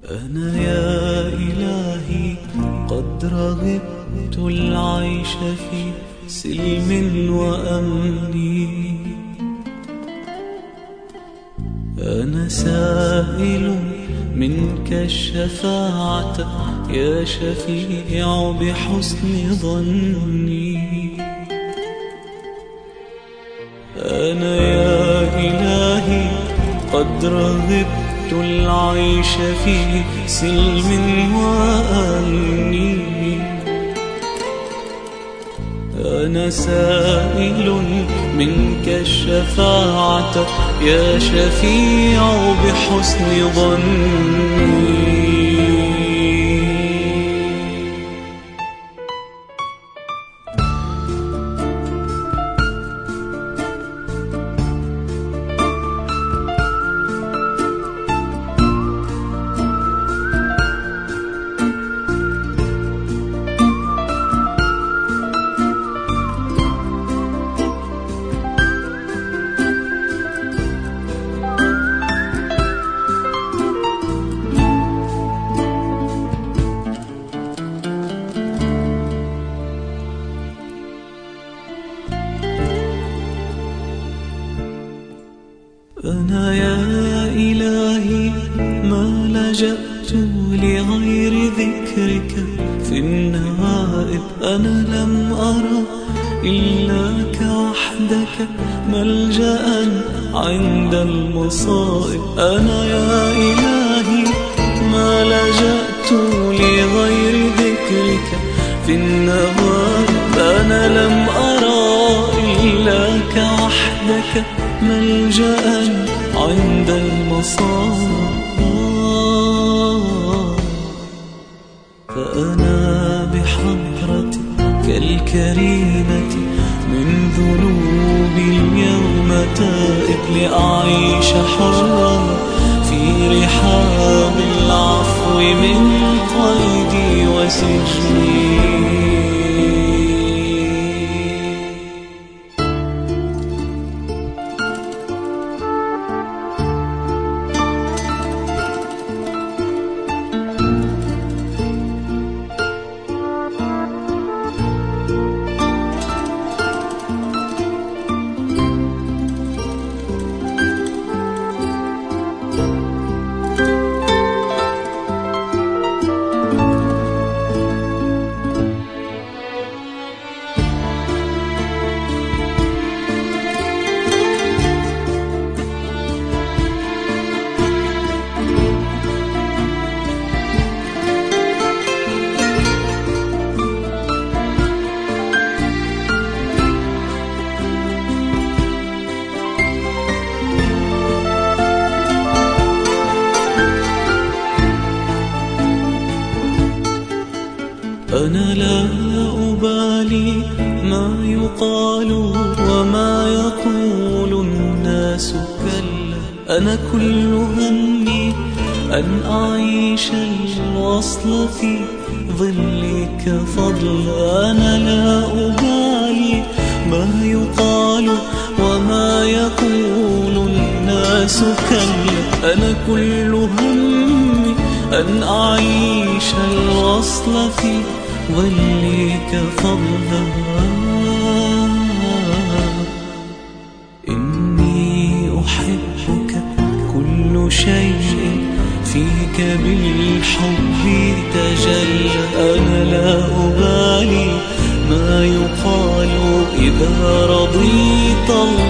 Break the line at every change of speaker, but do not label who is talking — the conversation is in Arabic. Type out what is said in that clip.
أنا يا إلهي قد رغبت العيش في سلم وأمن. أنا سائل منك الشفاعة يا شفيع بحسن ظني. أنا يا إلهي قد رغبت العيش في سلم وأمن. أنا سائل منك الشفاعة يا شفيع بحسن ظني. أنا يا إلهي ما لجأت لغير ذكرك في النوائب. أنا لم أرى إلاك وحدك ملجأ عند المصائب. أنا يا إلهي ما لجأت لغير ذكرك في النوائب. أنا لم أرى إلاك وحدك ملجأ عند المصائب. فأنا بحضرتك الكريمة من ذنوبي اليوم تائب، لأعيش حرا في رحاب العفو من قيدي وسجني. أنا لا أبالي ما يقال وما يقول الناس كلا. أنا كل همي أن أعيش الوصل في ظلك فضلا. أنا لا أبالي ما يقال وما يقول الناس كلا. أنا كل همي أن أعيش الوصل في ظلك فضلا. إني أحبك كل شيء فيك بالحب تجلى. أنا لا أبالي ما يقال إذا رضيت الله